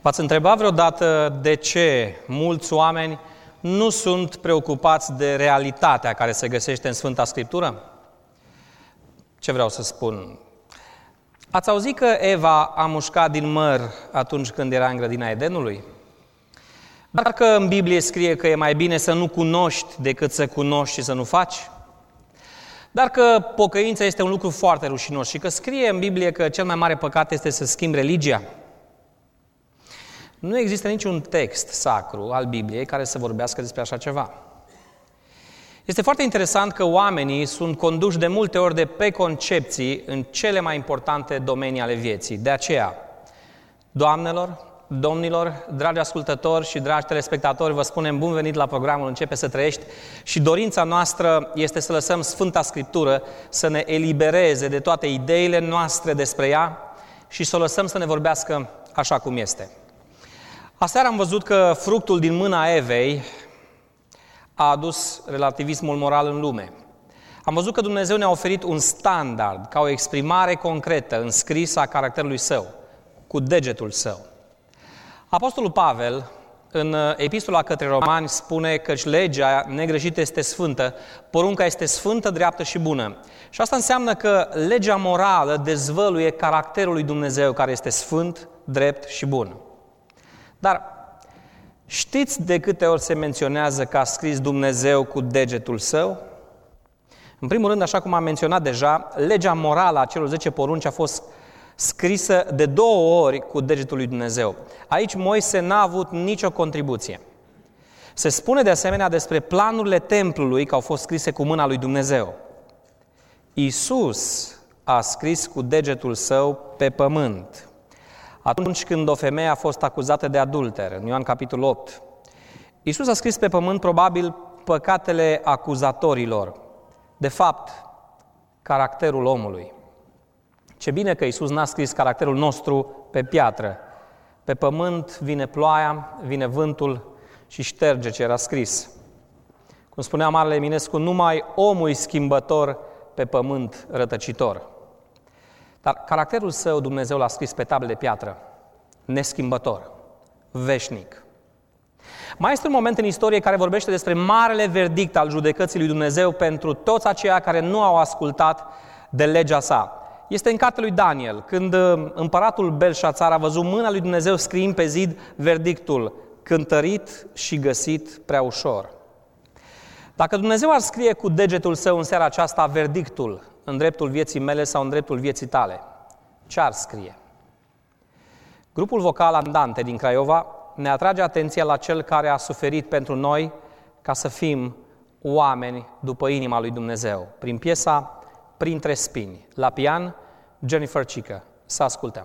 V-ați întrebat vreodată de ce mulți oameni nu sunt preocupați de realitatea care se găsește în Sfânta Scriptură? Ce vreau să spun? Ați auzit că Eva a mușcat din măr atunci când era în grădina Edenului? Dar că în Biblie scrie că e mai bine să nu cunoști decât să cunoști și să nu faci? Dar că pocăința este un lucru foarte rușinos și că scrie în Biblie că cel mai mare păcat este să schimbi religia? Nu există niciun text sacru al Bibliei care să vorbească despre așa ceva. Este foarte interesant că oamenii sunt conduși de multe ori de preconcepții în cele mai importante domenii ale vieții. De aceea, doamnelor, domnilor, dragi ascultători și dragi telespectatori, vă spunem bun venit la programul Începe să trăiești și dorința noastră este să lăsăm Sfânta Scriptură să ne elibereze de toate ideile noastre despre ea și să o lăsăm să ne vorbească așa cum este. Aseară am văzut că fructul din mâna Evei a adus relativismul moral în lume. Am văzut că Dumnezeu ne-a oferit un standard, ca o exprimare concretă, înscrisă a caracterului Său, cu degetul Său. Apostolul Pavel, în Epistola către Romani, spune căci legea negreșită este sfântă, porunca este sfântă, dreaptă și bună. Și asta înseamnă că legea morală dezvăluie caracterul lui Dumnezeu, care este sfânt, drept și bun. Dar știți de câte ori se menționează că a scris Dumnezeu cu degetul Său? În primul rând, așa cum am menționat deja, legea morală a celor 10 porunci a fost scrisă de 2 ori cu degetul lui Dumnezeu. Aici Moise n-a avut nicio contribuție. Se spune de asemenea despre planurile templului că au fost scrise cu mâna lui Dumnezeu. Iisus a scris cu degetul Său pe pământ. Atunci când o femeie a fost acuzată de adulter, în Ioan capitolul 8, Iisus a scris pe pământ probabil păcatele acuzatorilor, de fapt, caracterul omului. Ce bine că Iisus n-a scris caracterul nostru pe piatră. Pe pământ vine ploaia, vine vântul și șterge ce era scris. Cum spunea Marele Eminescu, numai omul e schimbător, pe pământ rătăcitor. Dar caracterul Său Dumnezeu l-a scris pe table de piatră, neschimbător, veșnic. Mai este un moment în istorie care vorbește despre marele verdict al judecății lui Dumnezeu pentru toți aceia care nu au ascultat de legea Sa. Este în cartea lui Daniel, când împăratul Belșațar a văzut mâna lui Dumnezeu scriind pe zid verdictul, cântărit și găsit prea ușor. Dacă Dumnezeu ar scrie cu degetul Său în seara aceasta verdictul în dreptul vieții mele sau în dreptul vieții tale, ce ar scrie? Grupul vocal Andante din Craiova ne atrage atenția la Cel care a suferit pentru noi ca să fim oameni după inima lui Dumnezeu. Prin piesa Printre spini. La pian, Jennifer Cică. Să ascultăm.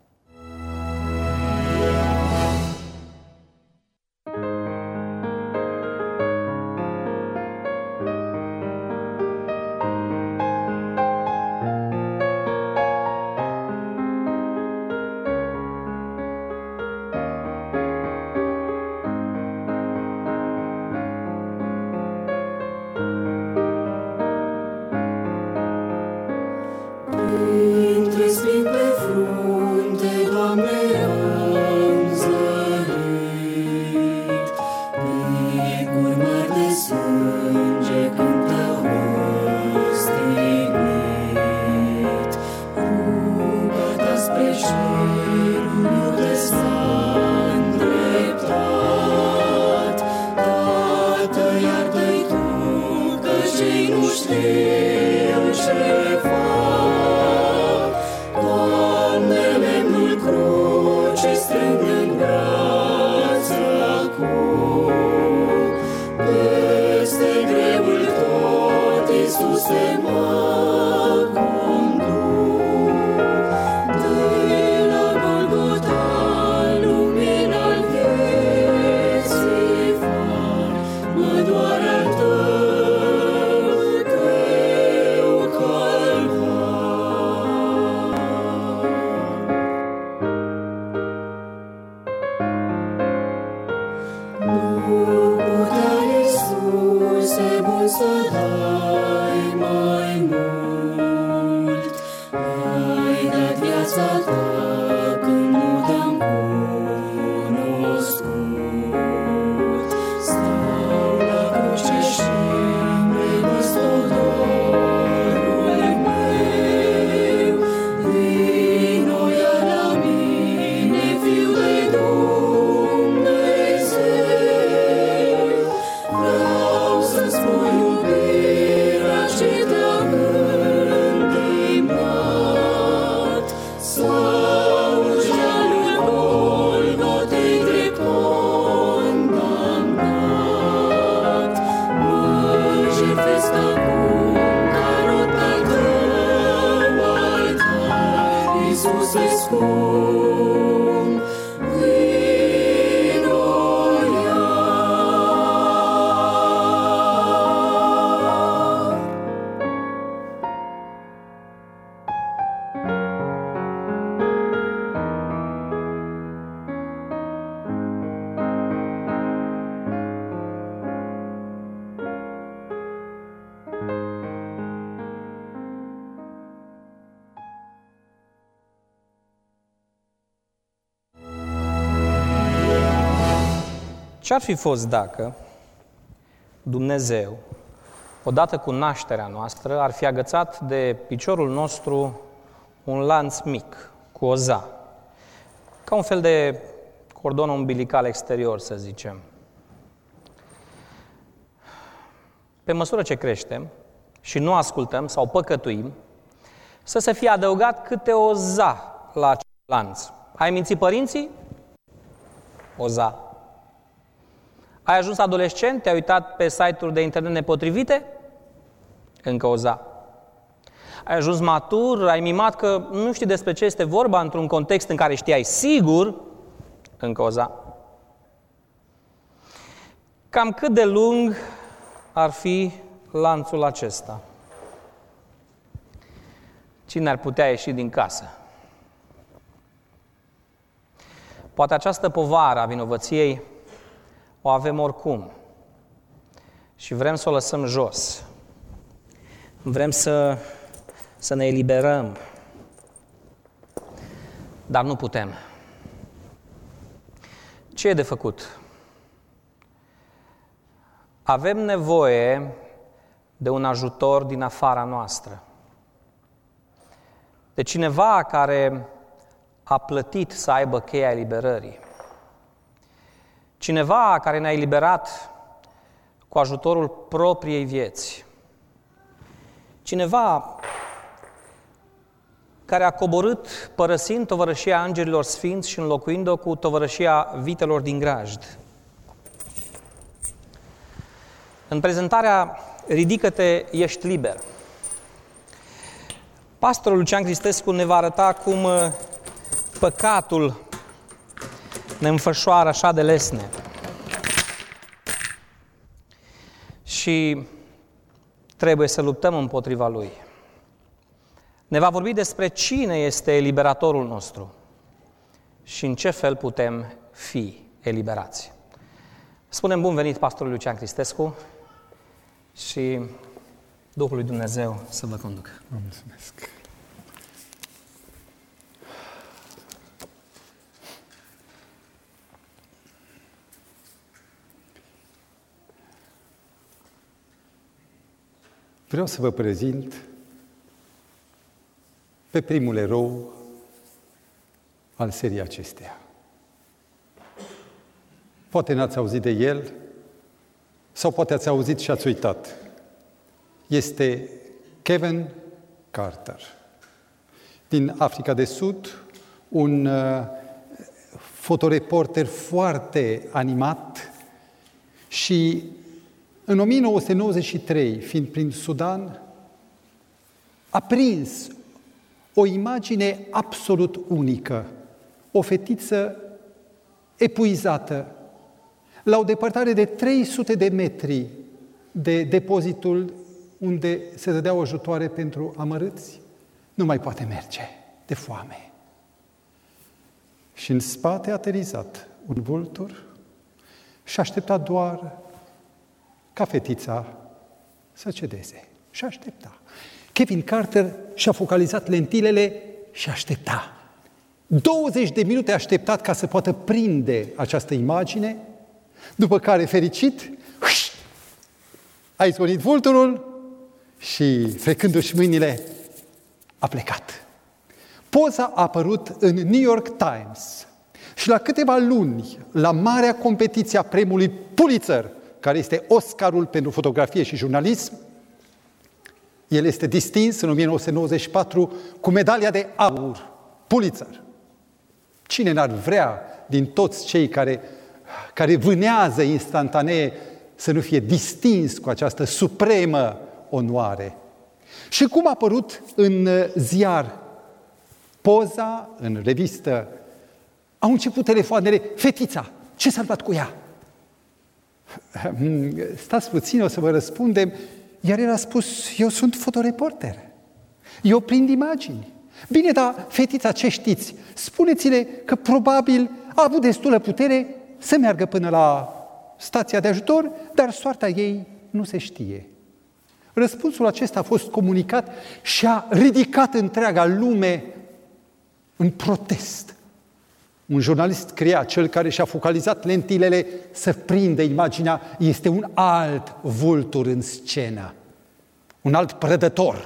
Printre spini pe frunte, Doamne, am zărit, picuri mari de sânge când Te-au răstignit. Ruga-Ta spre ceruri de s-a îndreptat, Tată, iartă-i Tu, că cei nu știu ce fac. Doamne, lemnul crucii strâng în brațe acum, peste greul tot, Iisuse, mă conduc. De la Golgota, lumina vieții far, mă doare al Tău greu calvar. acum, vino iar. Ce-ar fi fost dacă Dumnezeu, odată cu nașterea noastră, ar fi agățat de piciorul nostru un lanț mic, cu o za, ca un fel de cordon umbilical exterior, să zicem. Pe măsură ce creștem și nu ascultăm sau păcătuim, să se fie adăugat câte o za la acel lanț. Ai mințit părinții? O za. Ai ajuns adolescent? Te-ai uitat pe site-uri de internet nepotrivite? Încă o za. Ai ajuns matur? Ai mimat că nu știi despre ce este vorba într-un context în care știai sigur? Încă o za. Cam cât de lung ar fi lanțul acesta? Cine ar putea ieși din casă? Poate această povară a vinovăției o avem oricum și vrem să o lăsăm jos. Vrem să ne eliberăm, dar nu putem. Ce e de făcut? Avem nevoie de un ajutor din afara noastră. De cineva care a plătit să aibă cheia eliberării. Cineva care ne-a eliberat cu ajutorul propriei vieți. Cineva care a coborât părăsind tovărășia îngerilor sfinți și înlocuind-o cu tovărășia vitelor din grajd. În prezentarea Ridică-te, ești liber, pastorul Lucian Cristescu ne va arăta cum păcatul ne înfășoară așa de lesne. Și trebuie să luptăm împotriva lui. Ne va vorbi despre cine este eliberatorul nostru și în ce fel putem fi eliberați. Spunem bun venit pastorului Lucian Cristescu și Duhul lui Dumnezeu să vă conducă. Vă mulțumesc. Vreau să vă prezint pe primul erou al seriei acesteia. Poate n-ați auzit de el, sau poate ați auzit și ați uitat. Este Kevin Carter, din Africa de Sud, un fotoreporter foarte animat și în 1993, fiind prin Sudan, a prins o imagine absolut unică. O fetiță epuizată, la o depărtare de 300 de metri de depozitul unde se dădeau ajutoare pentru amărâți, nu mai poate merge de foame. Și în spate a aterizat un vultur și aștepta doar ca fetița să cedeze. Și aștepta. Kevin Carter și-a focalizat lentilele și aștepta. 20 de minute a așteptat ca să poată prinde această imagine, după care, fericit, a izgonit vulturul și, frecându-și mâinile, a plecat. Poza a apărut în New York Times și la câteva luni, la marea competiție a premiului Pulitzer, care este Oscarul pentru fotografie și jurnalism, el este distins în 1994 cu medalia de aur, Pulitzer. Cine n-ar vrea din toți cei care vânează instantanee să nu fie distins cu această supremă onoare? Și cum a apărut în ziar poza în revistă, au început telefoanele, fetița, ce s-a luat cu ea? Stați puțin, o să vă răspundem. Iar el a spus, eu sunt fotoreporter, eu prind imagini. Bine, dar fetița, ce știți? Spuneți-le că probabil a avut destulă putere să meargă până la stația de ajutor, dar soarta ei nu se știe. Răspunsul acesta a fost comunicat și a ridicat întreaga lume în protest. Un jurnalist scria, cel care și-a focalizat lentilele să prindă imaginea, este un alt vultur în scenă, un alt prădător.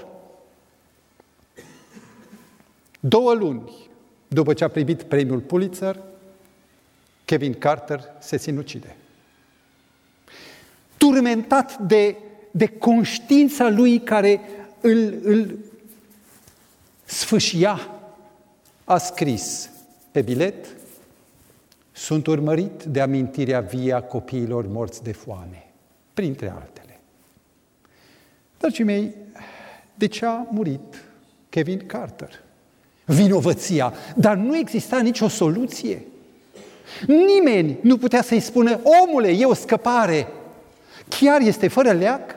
2 luni după ce a primit premiul Pulitzer, Kevin Carter se sinucide. Turmentat de conștiința lui care îl sfâșia, a scris pe bilet, sunt urmărit de amintirea vie a copiilor morți de foame, printre altele. Dragii mei, de ce a murit Kevin Carter? Vinovăția, dar nu exista nicio soluție. Nimeni nu putea să-i spună, omule, e o scăpare. Chiar este fără leac?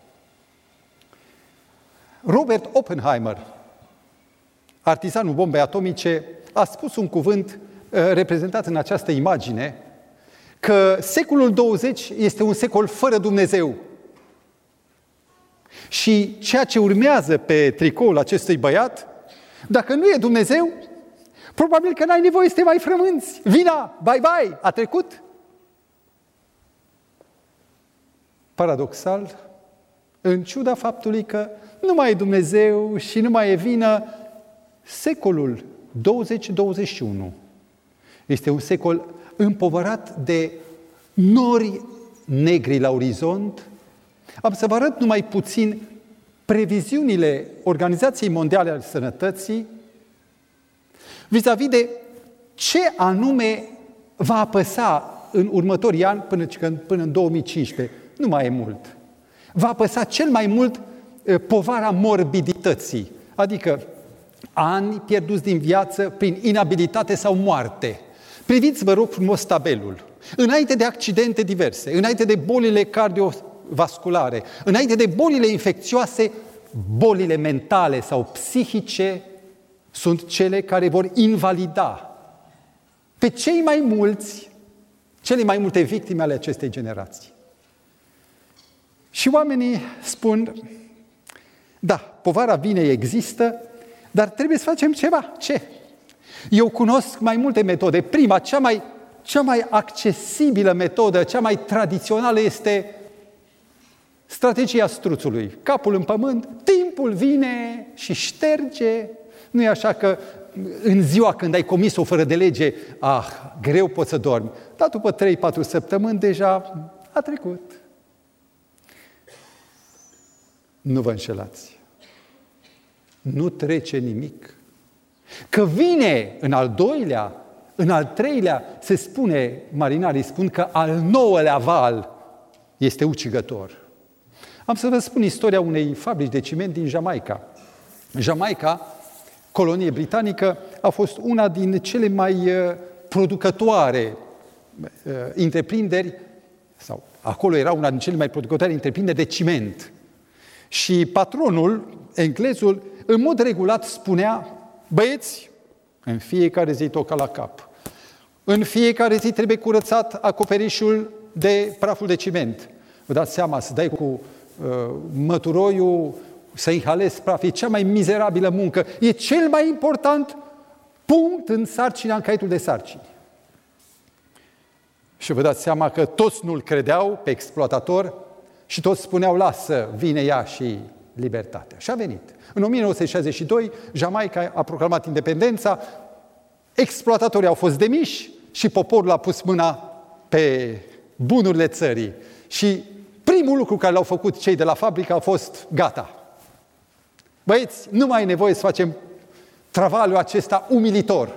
Robert Oppenheimer, artizanul bombei atomice, a spus un cuvânt reprezentat în această imagine, că secolul 20 este un secol fără Dumnezeu. Și ceea ce urmează pe tricoul acestui băiat, dacă nu e Dumnezeu, probabil că n-ai nevoie să te mai frămânți. Vina, bye-bye, a trecut. Paradoxal, în ciuda faptului că nu mai e Dumnezeu și nu mai e vină, secolul 20-21 este un secol împovărat de nori negri la orizont. Am să vă arăt numai puțin previziunile Organizației Mondiale a Sănătății vis-a-vis de ce anume va apăsa în următorii ani până în 2015. Nu mai e mult. Va apăsa cel mai mult povara morbidității, adică ani pierduți din viață prin inabilitate sau moarte. Priviți, vă rog frumos, tabelul. Înainte de accidente diverse, înainte de bolile cardiovasculare, înainte de bolile infecțioase, bolile mentale sau psihice sunt cele care vor invalida pe cei mai mulți, cele mai multe victime ale acestei generații. Și oamenii spun, da, povara vinei există, dar trebuie să facem ceva. Ce? Eu cunosc mai multe metode. Prima, cea mai accesibilă metodă, cea mai tradițională este strategia struțului. Capul în pământ, timpul vine și șterge. Nu e așa că în ziua când ai comis-o fără de lege, greu poți să dormi. Dar după 3-4 săptămâni deja a trecut. Nu vă înșelați. Nu trece nimic. Că vine în al doilea, în al treilea, se spune, marinarii spun că al 9-lea val este ucigător. Am să vă spun istoria unei fabrici de ciment din Jamaica. Jamaica, colonie britanică, a fost una din cele mai producătoare întreprinderi, sau acolo era una din cele mai producătoare întreprinderi de ciment. Și patronul, englezul, în mod regulat spunea, băieți, în fiecare zi toca la cap. În fiecare zi trebuie curățat acoperișul de praful de ciment. Vă dați seama, să dai cu măturoiul, să inhalezi praf, e cea mai mizerabilă muncă. E cel mai important punct în sarcina, în caietul de sarcini. Și vă dați seama că toți nu-l credeau pe exploatator și toți spuneau, lasă, vine ea și libertatea. Și a venit. În 1962, Jamaica a proclamat independența, exploatatorii au fost demiși și poporul a pus mâna pe bunurile țării. Și primul lucru care l-au făcut cei de la fabrică a fost, gata. Băieți, nu mai e nevoie să facem travaliul acesta umilitor.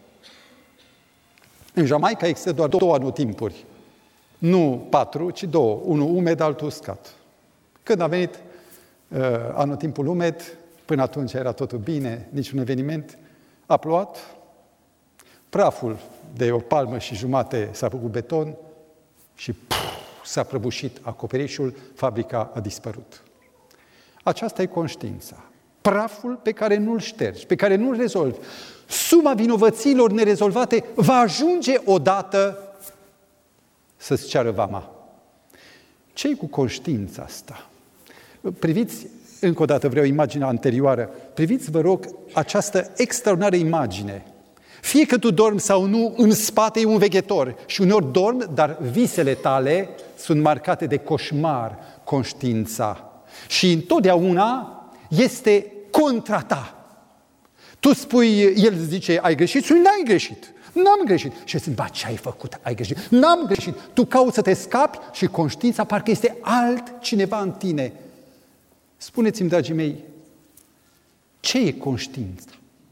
În Jamaica există doar 2 anotimpuri. Nu 4, ci 2. Unul umed, altul uscat. Când a venit anotimpul umed, până atunci era totul bine, niciun eveniment, A plouat, praful de o palmă și jumate s-a făcut beton și s-a prăbușit acoperișul, fabrica a dispărut. Aceasta e conștiința. Praful pe care nu-l ștergi, pe care nu-l rezolvi. Suma vinovăților nerezolvate va ajunge odată să-ți ceară vama. Ce-i cu conștiința asta? Priviți, încă o dată vreau imaginea anterioară, priviți, vă rog, această extraordinară imagine. Fie că tu dormi sau nu, în spate e un veghetor și uneori dormi, dar visele tale sunt marcate de coșmar, conștiința. Și întotdeauna este contra ta. Tu spui, el zice, ai greșit? Și n-ai greșit. N-am greșit. Și zic, ba, ce ai făcut? Ai greșit. N-am greșit. Tu cauți să te scapi și conștiința parcă este altcineva în tine. Spuneți-mi, dragii mei, ce e conștiința?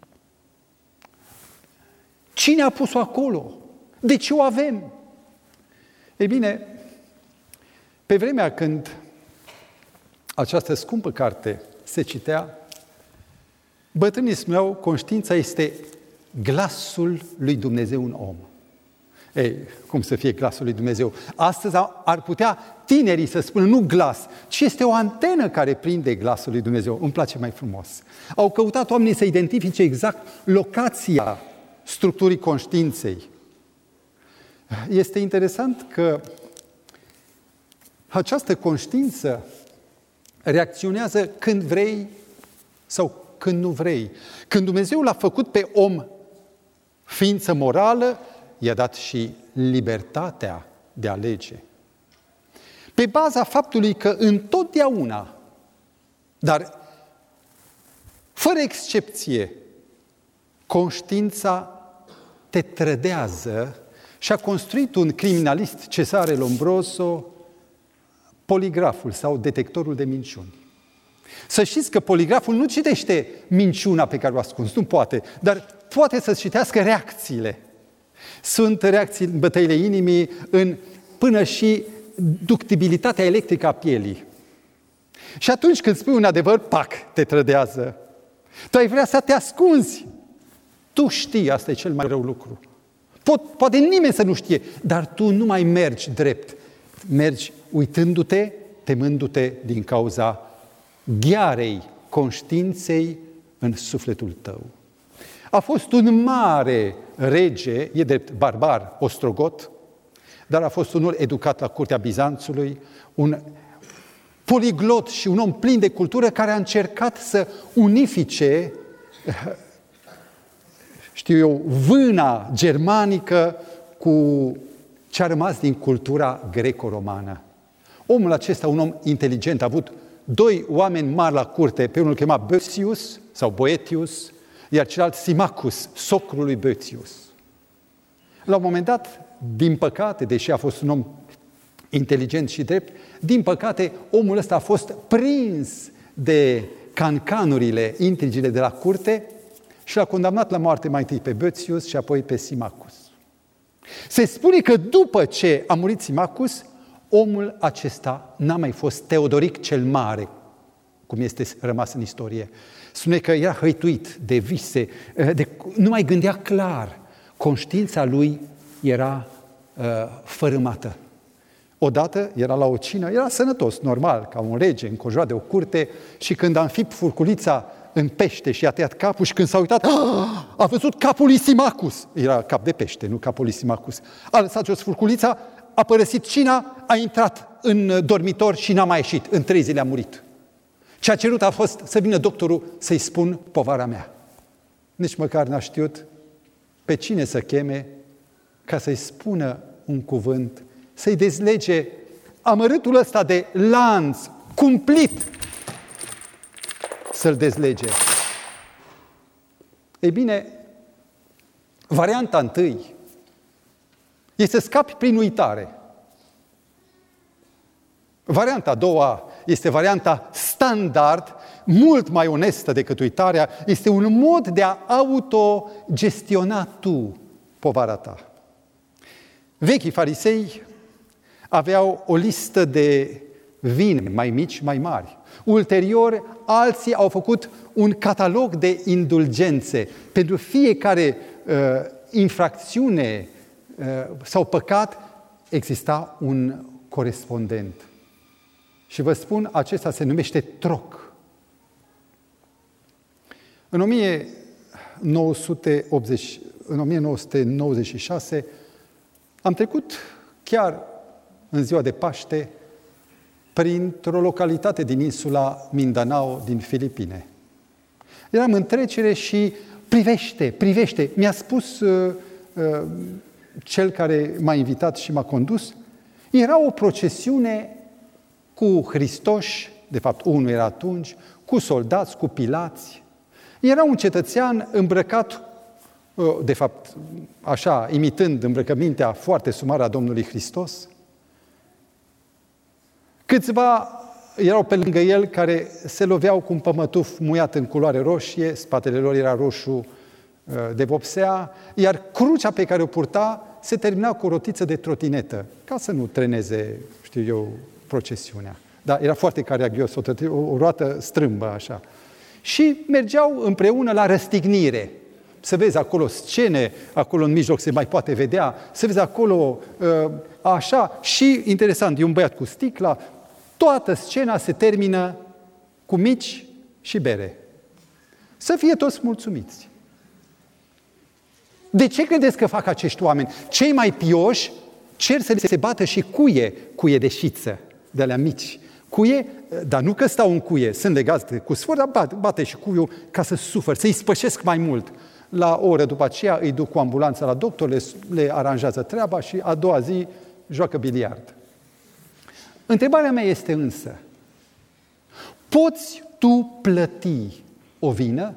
Cine a pus-o acolo? De ce o avem? Ei bine, pe vremea când această scumpă carte se citea, bătrânii spuneau, conștiința este glasul lui Dumnezeu în om. Ei, cum să fie glasul lui Dumnezeu? Astăzi ar putea tinerii să spună nu glas, ci este o antenă care prinde glasul lui Dumnezeu. Îmi place mai frumos. Au căutat oamenii să identifice exact locația structurii conștiinței. Este interesant că această conștiință reacționează când vrei sau când nu vrei. Când Dumnezeu l-a făcut pe om ființă morală, i-a dat și libertatea de a alege. Pe baza faptului că întotdeauna, dar fără excepție, conștiința te trădează și a construit un criminalist, Cesare Lombroso, poligraful sau detectorul de minciuni. Să știți că poligraful nu citește minciuna pe care o ascunzi, nu poate, dar poate să citească reacțiile. Sunt reacții în bătăile inimii, până și ductibilitatea electrică a pielii. Și atunci când spui un adevăr, pac, te trădează. Tu ai vrea să te ascunzi. Tu știi, asta e cel mai rău lucru. Poate nimeni să nu știe, dar tu nu mai mergi drept. Mergi uitându-te, temându-te din cauza ghearei conștiinței în sufletul tău. A fost un mare rege, e drept barbar, ostrogot, dar a fost unul educat la curtea Bizanțului, un poliglot și un om plin de cultură care a încercat să unifice, vâna germanică cu ce a rămas din cultura greco-romană. Omul acesta, un om inteligent, a avut doi oameni mari la curte, pe unul îl chema Boetius sau Boetius, iar celălalt Symmachus, socrul lui Boetius. La un moment dat, din păcate, deși a fost un om inteligent și drept, din păcate, omul ăsta a fost prins de cancanurile, intrigile de la curte și l-a condamnat la moarte mai întâi pe Boetius și apoi pe Symmachus. Se spune că după ce a murit Symmachus, omul acesta n-a mai fost Teodoric cel Mare, cum este rămas în istorie. Spune că era hăituit de vise, nu mai gândea clar. Conștiința lui era fărâmată. Odată era la o cină, era sănătos, normal, ca un rege, înconjurat de o curte, și când a înfipt furculița în pește și a tăiat capul și când s-a uitat, a văzut capul lui Symmachus. Era cap de pește, nu capul lui Symmachus. A lăsat jos furculița, a părăsit cina, a intrat în dormitor și n-a mai ieșit. În 3 zile a murit. Ce a cerut a fost să vină doctorul să-i spun povara mea. Nici măcar n-a știut pe cine să cheme ca să-i spună un cuvânt, să-i dezlege amărâtul ăsta de lanț cumplit, să-l dezlege. Ei bine, varianta întâi este să scapi prin uitare. Varianta a doua este varianta standard, mult mai onestă decât uitarea, este un mod de a autogestiona tu povara ta. Vechii farisei aveau o listă de vin mai mici, mai mari. Ulterior, alții au făcut un catalog de indulgențe. Pentru fiecare infracțiune sau păcat exista un corespondent. Și vă spun, acesta se numește troc. În 1996 am trecut chiar în ziua de Paște printr-o localitate din insula Mindanao din Filipine. Eram în trecere și privește. Mi-a spus cel care m-a invitat și m-a condus, era o procesiune cu Hristoși, de fapt unul era atunci, cu soldați, cu pilați. Era un cetățean îmbrăcat, de fapt, așa, imitând îmbrăcămintea foarte sumară a Domnului Hristos. Câțiva erau pe lângă el care se loveau cu un pămătuf muiat în culoare roșie, spatele lor era roșu de vopsea, iar crucea pe care o purta se termina cu o rotiță de trotinetă, ca să nu treneze, procesiunea. Dar era foarte caragios, o roată strâmbă așa. Și mergeau împreună la răstignire. Să vezi acolo scene, acolo în mijloc se mai poate vedea, să vezi acolo așa. Și, interesant, e un băiat cu sticla, toată scena se termină cu mici și bere. Să fie toți mulțumiți. De ce credeți că fac acești oameni? Cei mai pioși cer să se bată și cuie de șiță, de alea mici. Cuie, dar nu că stau în cuie, sunt legați cu sfâr, dar bate și cuiul ca să sufăr, să-i spășesc mai mult. La o oră după aceea îi duc cu ambulanța la doctor, le aranjează treaba și a doua zi joacă biliard. Întrebarea mea este însă, poți tu plăti o vină?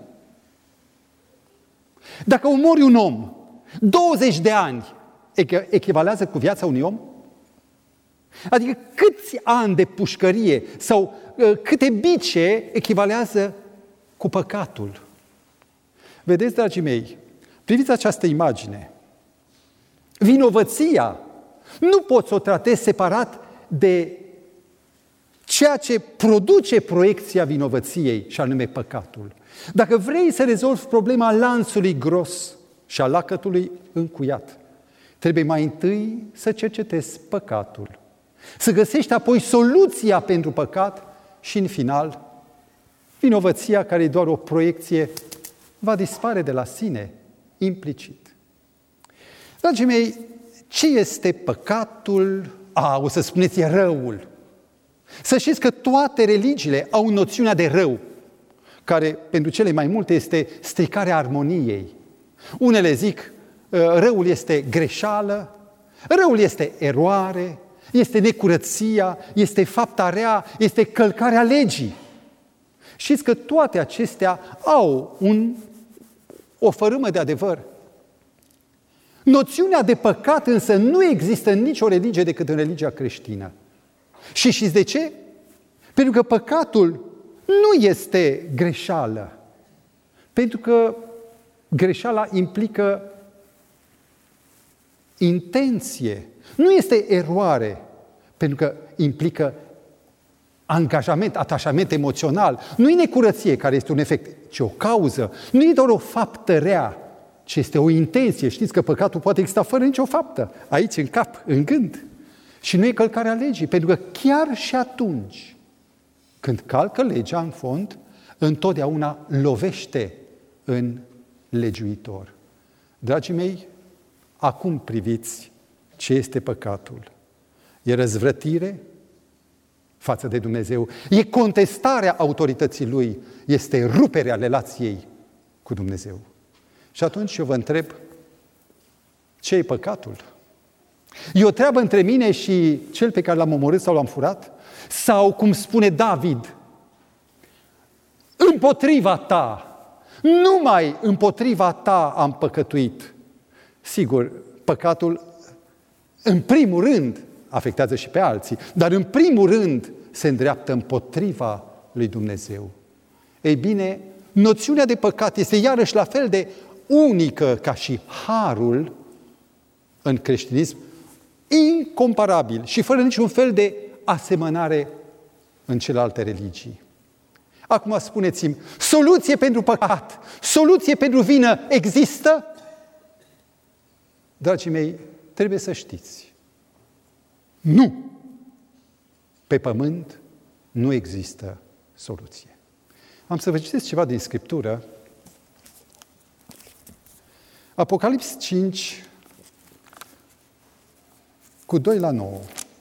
Dacă omori un om, 20 de ani echivalează cu viața unui om? Adică câți ani de pușcărie sau câte bice echivalează cu păcatul? Vedeți, dragii mei, priviți această imagine. Vinovăția nu poți să o tratezi separat de ceea ce produce proiecția vinovăției, și anume păcatul. Dacă vrei să rezolvi problema lanțului gros și a lacătului încuiat, trebuie mai întâi să cercetezi păcatul, să găsești apoi soluția pentru păcat și, în final, vinovăția, care e doar o proiecție, va dispare de la sine, implicit. Dragii mei, ce este păcatul? O să spuneți, e răul. Să știți că toate religiile au noțiunea de rău, care pentru cele mai multe este stricarea armoniei. Unele zic, răul este greșeală, răul este eroare, este necurăția, este fapta rea, este călcarea legii. Știți că toate acestea au o fărâmă de adevăr. Noțiunea de păcat însă nu există în nicio religie decât în religia creștină. Și știți de ce? Pentru că păcatul nu este greșeală. Pentru că greșeala implică intenție. Nu este eroare, pentru că implică angajament, atașament emoțional. Nu e necurăție care este un efect, ci o cauză. Nu e doar o faptă rea, ci este o intenție. Știți că păcatul poate exista fără nicio faptă, aici, în cap, în gând. Și nu e călcarea legii, pentru că chiar și atunci când calcă legea în fond, întotdeauna lovește în legiuitor. Dragii mei, acum priviți ce este păcatul. E răzvrătire față de Dumnezeu, e contestarea autorității Lui, este ruperea relației cu Dumnezeu. Și atunci eu vă întreb, ce e păcatul? E o treabă între mine și cel pe care l-am omorât sau l-am furat? Sau, cum spune David, împotriva ta, numai împotriva ta am păcătuit. Sigur, păcatul în primul rând afectează și pe alții, dar în primul rând se îndreaptă împotriva lui Dumnezeu. Ei bine, noțiunea de păcat este iarăși la fel de unică ca și harul în creștinism, incomparabil și fără niciun fel de asemănare în celelalte religii. Acum spuneți-mi, soluție pentru păcat, soluție pentru vină există? Dragii mei, trebuie să știți. Nu! Pe pământ nu există soluție. Am să vă citesc ceva din Scriptură. Apocalips 5, cu 2-9.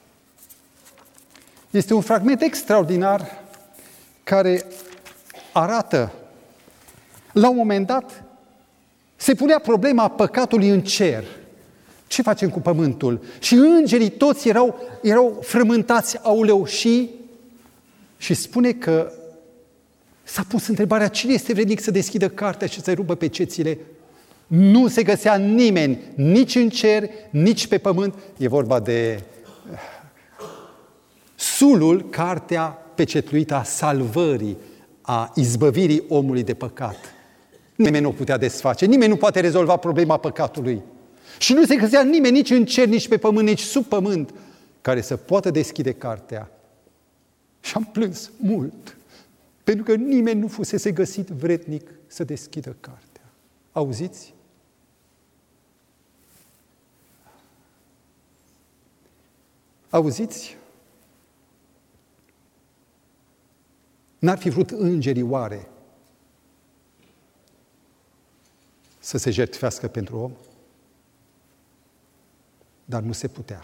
Este un fragment extraordinar care arată, la un moment dat, se punea problema păcatului în cer. Ce facem cu pământul? Și îngerii toți erau frământați, auleu, și spune că s-a pus întrebarea, cine este vrednic să deschidă cartea și să rupă pecețile? Nu se găsea nimeni, nici în cer, nici pe pământ. E vorba de sulul, cartea pecetluită a salvării, a izbăvirii omului de păcat. Nimeni nu putea desface, nimeni nu poate rezolva problema păcatului. Și nu se găsea nimeni nici în cer, nici pe pământ, nici sub pământ, care să poată deschide cartea. Și am plâns mult, pentru că nimeni nu fusese găsit vrednic să deschidă cartea. Auziți? Auziți? N-ar fi vrut îngerii oare să se jertfească pentru om? Dar nu se putea.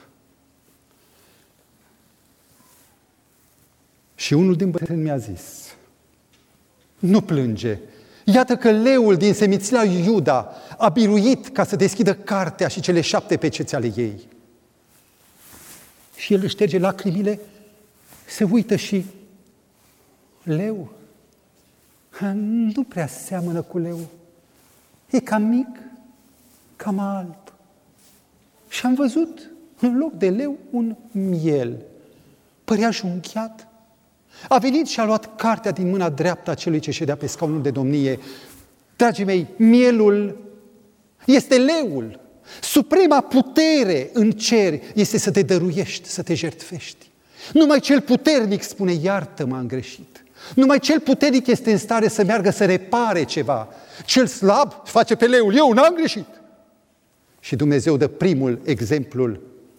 Și unul din bătrâni mi-a zis, nu plânge, iată că leul din seminția lui Iuda a biruit ca să deschidă cartea și cele 7 peceți ale ei. Și el își șterge lacrimile, se uită și leu? Nu prea seamănă cu leu. E cam mic, cam alb. Și am văzut, în loc de leu, un miel. Părea junghiat. A venit și a luat cartea din mâna dreaptă a celui ce ședea pe scaunul de domnie. Dragii mei, mielul este leul. Suprema putere în cer este să te dăruiești, să te jertfești. Numai cel puternic spune, iartă-mă, am greșit. Numai cel puternic este în stare să meargă să repare ceva. Cel slab face pe leul, eu n-am greșit. Și Dumnezeu dă primul exemplul,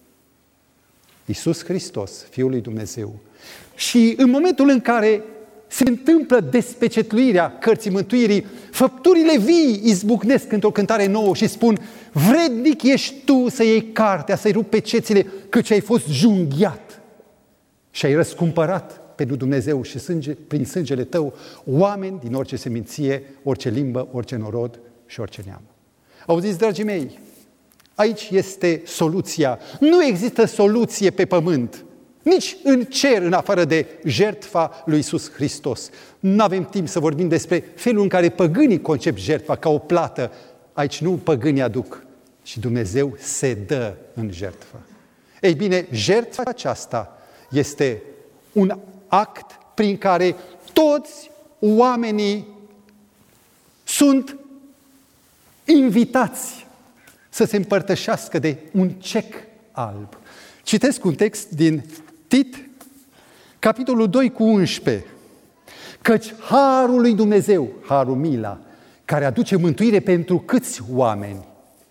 Iisus Hristos, Fiul lui Dumnezeu. Și în momentul în care se întâmplă despecetluirea cărții mântuirii, făpturile vii izbucnesc într-o cântare nouă și spun, vrednic ești tu să iei cartea, să-i rupi pecețile, căci ai fost junghiat și ai răscumpărat pentru Dumnezeu și prin sângele tău oameni din orice seminție, orice limbă, orice norod și orice neam. Auziți, dragii mei, aici este soluția. Nu există soluție pe pământ, nici în cer, în afară de jertfa lui Iisus Hristos. Nu avem timp să vorbim despre felul în care păgânii concep jertfa ca o plată. Aici nu păgânii aduc, ci Dumnezeu se dă în jertfă. Ei bine, jertfa aceasta este un act prin care toți oamenii sunt invitați să se împărtășească de un cec alb. Citesc un text din Tit, capitolul 2 cu 11. Căci harul lui Dumnezeu, harul mila, care aduce mântuire pentru câți oameni?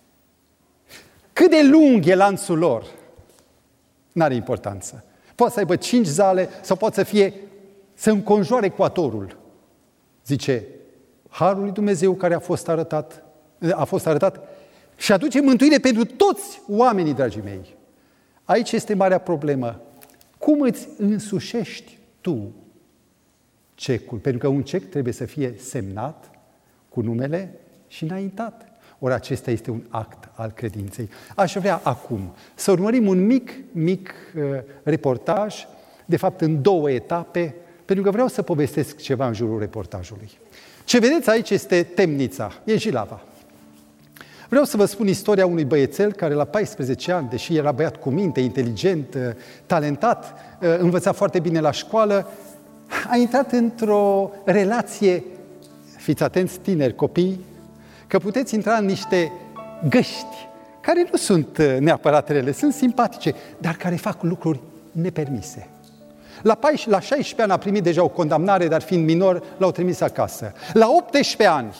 Cât de lung e lanțul lor? N-are importanță. Poate să aibă 5 zale sau poate să înconjoare ecuatorul. Zice, harul lui Dumnezeu care a fost arătat și aduce mântuire pentru toți oamenii, dragii mei. Aici este marea problemă. Cum îți însușești tu cecul? Pentru că un cec trebuie să fie semnat cu numele și înaintat. Ori acesta este un act al credinței. Aș vrea acum să urmărim un mic reportaj, de fapt în 2 etape, pentru că vreau să povestesc ceva în jurul reportajului. Ce vedeți aici este temnița, e Jilava. Vreau să vă spun istoria unui băiețel care la 14 ani, deși era băiat cu minte, inteligent, talentat, învăța foarte bine la școală, a intrat într-o relație, fiți atenți tineri, copii, că puteți intra în niște găști care nu sunt neapărat rele, sunt simpatice, dar care fac lucruri nepermise. La 16 ani a primit deja o condamnare, dar fiind minor, l-au trimis acasă. La 18 ani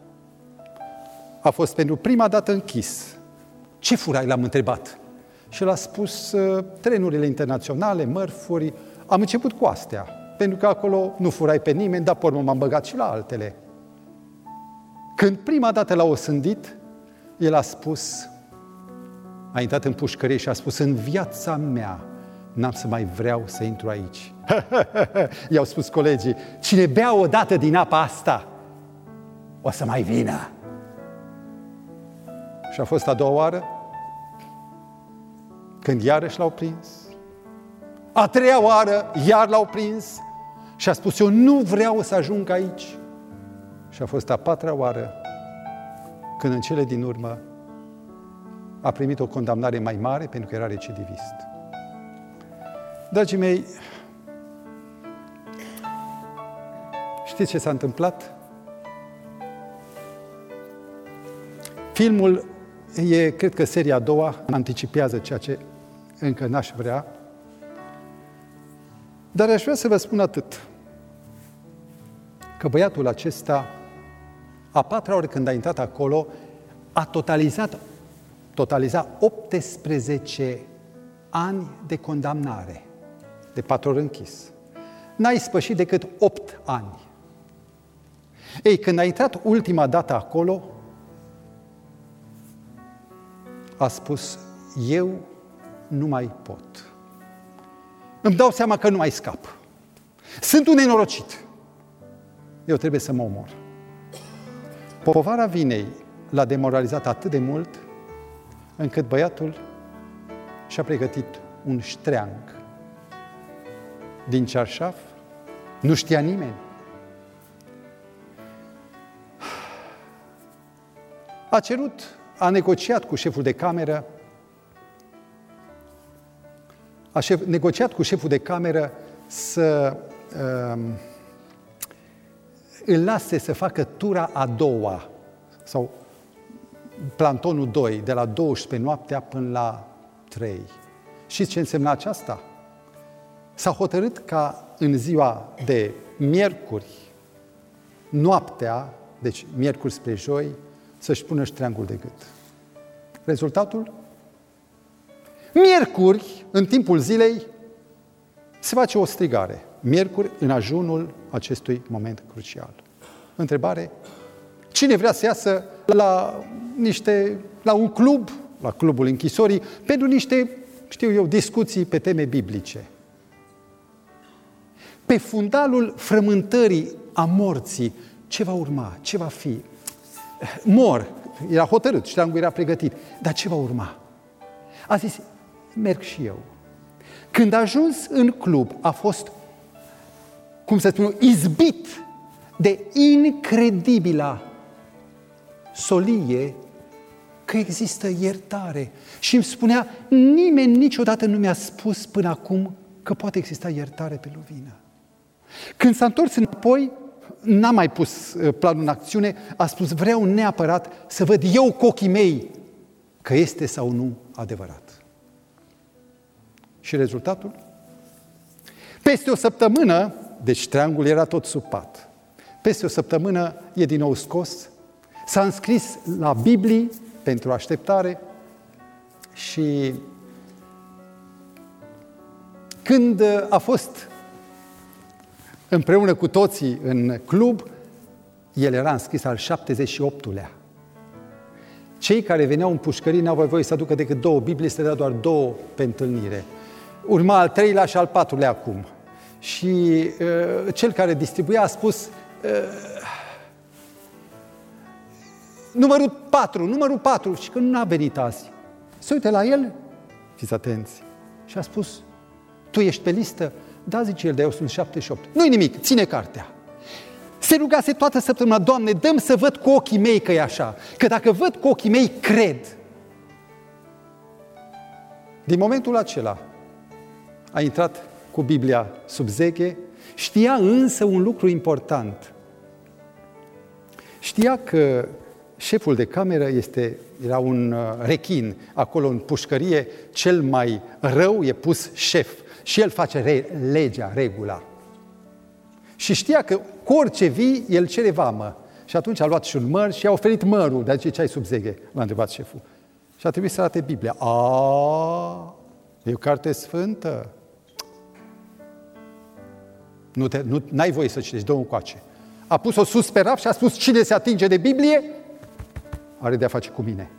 a fost pentru prima dată închis. Ce furai? L-am întrebat. Și el a spus, trenurile internaționale, mărfuri. Am început cu astea, pentru că acolo nu furai pe nimeni, dar pe urmă m-am băgat și la altele. Când prima dată l-au osândit, el a spus, a intrat în pușcărie și a spus, în viața mea n-am să mai vreau să intru aici. I-au spus colegii, cine bea odată din apa asta, o să mai vină. Și a fost a doua oară, când iarăși l-au prins. A treia oară, iar l-au prins și a spus, eu nu vreau să ajung aici. Și a fost a patra oară, când în cele din urmă a primit o condamnare mai mare pentru că era recidivist. Dragii mei, știți ce s-a întâmplat? Filmul e, cred că seria a doua, anticipează ceea ce încă n-aș vrea, dar aș vrea să vă spun atât, că băiatul acesta, a patra oră când a intrat acolo, a totalizat 18 ani de condamnare, de 4 ori închis. N-a ispășit decât 8 ani. Ei, când a intrat ultima dată acolo, a spus, eu nu mai pot. Îmi dau seama că nu mai scap. Sunt un nenorocit. Eu trebuie să mă omor. Povara vinei l-a demoralizat atât de mult, încât băiatul și-a pregătit un ștreang din cearșaf, nu știa nimeni. A negociat cu șeful de cameră, negociat cu șeful de cameră să îl lase să facă tura a doua, sau plantonul 2, de la 12 noaptea până la 3. Știți ce însemna aceasta? S-a hotărât ca în ziua de miercuri, noaptea, deci miercuri spre joi, să-și pună ștreangul de gât. Rezultatul? Miercuri, în timpul zilei, se face o strigare. Miercuri, în ajunul acestui moment crucial. Întrebare? Cine vrea să iasă la un club, la clubul închisorii, pentru niște, discuții pe teme biblice? Pe fundalul frământării a morții, ce va urma? Ce va fi? Mor, era hotărât, ștreangul era pregătit, dar ce va urma? A zis, merg și eu. Când a ajuns în club, a fost, izbit de incredibila solie că există iertare. Și îmi spunea, nimeni niciodată nu mi-a spus până acum că poate exista iertare pe lumină. Când s-a întors înapoi, n-a mai pus planul în acțiune, a spus, vreau neapărat să văd eu cu ochii mei că este sau nu adevărat. Și rezultatul? Peste o săptămână, deci ștreangul era tot sub pat, peste o săptămână e din nou scos, s-a înscris la Biblii pentru așteptare și când a fost împreună cu toții în club, el era înscris al 78-lea. Cei care veneau în pușcării n-au voie să aducă decât 2 Biblii, se dea doar 2 pe întâlnire. Urma al 3-lea și al 4-lea acum. Și cel care distribuia a spus numărul 4, și că nu a venit azi. Se uite la el, fiți atenți, și a spus, tu ești pe listă? Da, zice el, de eu sunt 78. Nu-i nimic, ține cartea. Se rugase toată săptămâna, Doamne, dă-mi să văd cu ochii mei că e așa. Că dacă văd cu ochii mei, cred. Din momentul acela a intrat cu Biblia sub zeghe, știa însă un lucru important. Știa că șeful de cameră era un rechin, acolo în pușcărie, cel mai rău e pus șef. Și el face legea, regula. Și știa că cu orice vii, el cere vamă. Și atunci a luat și un măr și a oferit mărul. Dar ce ai sub zeghe? L-a întrebat șeful. Și a trebuit să arate Biblia. E o carte sfântă. N-ai voie să citești, dă-o încoace. A pus-o sus pe raft și a spus, cine se atinge de Biblie, are de-a face cu mine.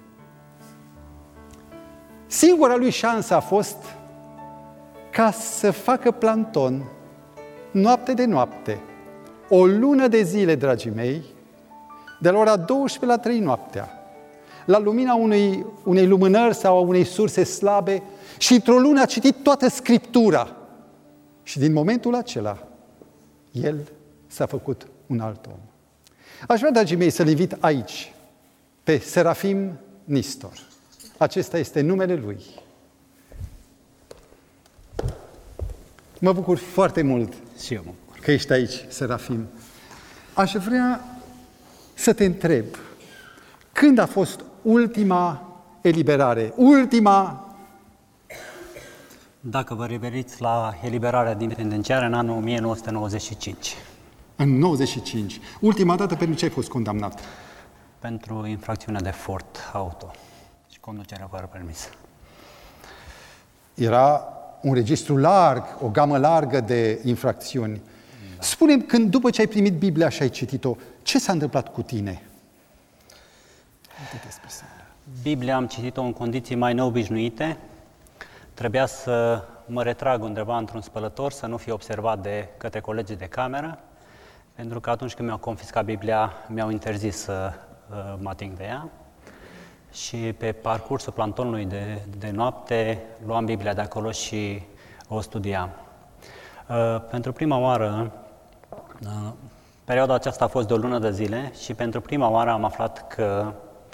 Singura lui șansă a fost ca să facă planton noapte de noapte, o lună de zile, dragii mei, de la ora 12 la 3 noaptea, la lumina unei lumânări sau a unei surse slabe, și într-o lună a citit toată Scriptura. Și din momentul acela, el s-a făcut un alt om. Aș vrea, dragii mei, să-l invit aici, pe Serafim Nistor. Acesta este numele lui. Mă bucur foarte mult și eu mă bucur că ești aici, Serafim. Aș vrea să te întreb, când a fost ultima eliberare? Dacă vă referiți la eliberarea din penitenciară în anul 1995. În 95. Ultima dată pentru ce ai fost condamnat? Pentru infracțiunea de furt auto și conducerea fără permis. Era un registru larg, o gamă largă de infracțiuni. Da. Spune-mi, când după ce ai primit Biblia și ai citit-o, ce s-a întâmplat cu tine? Biblia am citit-o în condiții mai neobișnuite. Trebuia să mă retrag undeva într-un spălător, să nu fie observat de către colegii de cameră, pentru că atunci când mi-au confiscat Biblia, mi-au interzis să mă ating de ea. Și pe parcursul plantonului de noapte luam Biblia de acolo și o studiam. Pentru prima oară, perioada aceasta a fost de o lună de zile și pentru prima oară am aflat că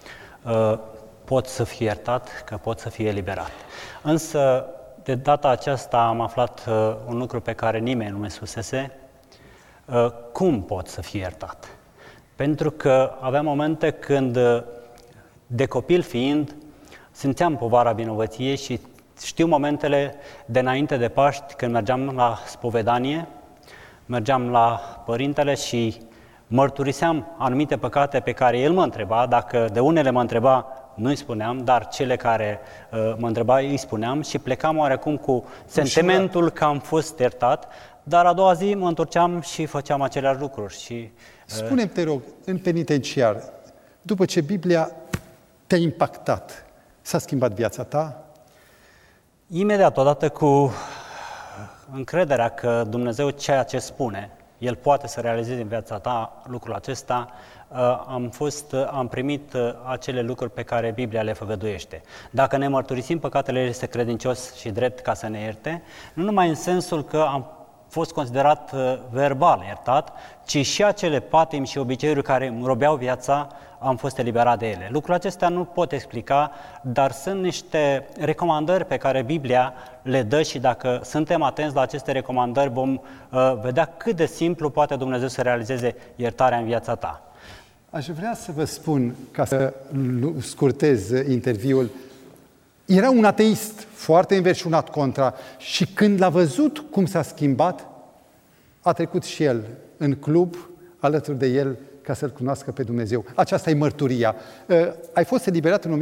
pot să fiu iertat, că pot să fiu eliberat. Însă, de data aceasta am aflat un lucru pe care nimeni nu mi spusese: cum pot să fiu iertat? Pentru că aveam momente când, de copil fiind, simțeam povara vinovăției și știu momentele de înainte de Paști, când mergeam la spovedanie, mergeam la părintele și mărturiseam anumite păcate pe care el mă întreba. Dacă de unele mă întreba, nu-i spuneam, dar cele care mă întreba, îi spuneam și plecam oarecum cu sentimentul că am fost iertat, dar a doua zi mă întorceam și făceam aceleași lucruri. Și spune-mi, te rog, în penitenciar, după ce Biblia te-a impactat, s-a schimbat viața ta? Imediat, odată cu încrederea că Dumnezeu ceea ce spune, El poate să realizeze în viața ta lucrul acesta, am primit acele lucruri pe care Biblia le făgăduiește. Dacă ne mărturisim păcatele, El este credincios și drept ca să ne ierte, nu numai în sensul că am fost considerat verbal iertat, ci și acele patimi și obiceiuri care îmi robeau viața, am fost eliberat de ele. Lucrul acestea nu pot explica, dar sunt niște recomandări pe care Biblia le dă și dacă suntem atenți la aceste recomandări, vom vedea cât de simplu poate Dumnezeu să realizeze iertarea în viața ta. Aș vrea să vă spun, ca să scurtez interviul, era un ateist foarte înverșunat contra și când l-a văzut cum s-a schimbat, a trecut și el în club alături de el ca să-L cunoască pe Dumnezeu. Aceasta e mărturia. Ai fost eliberat în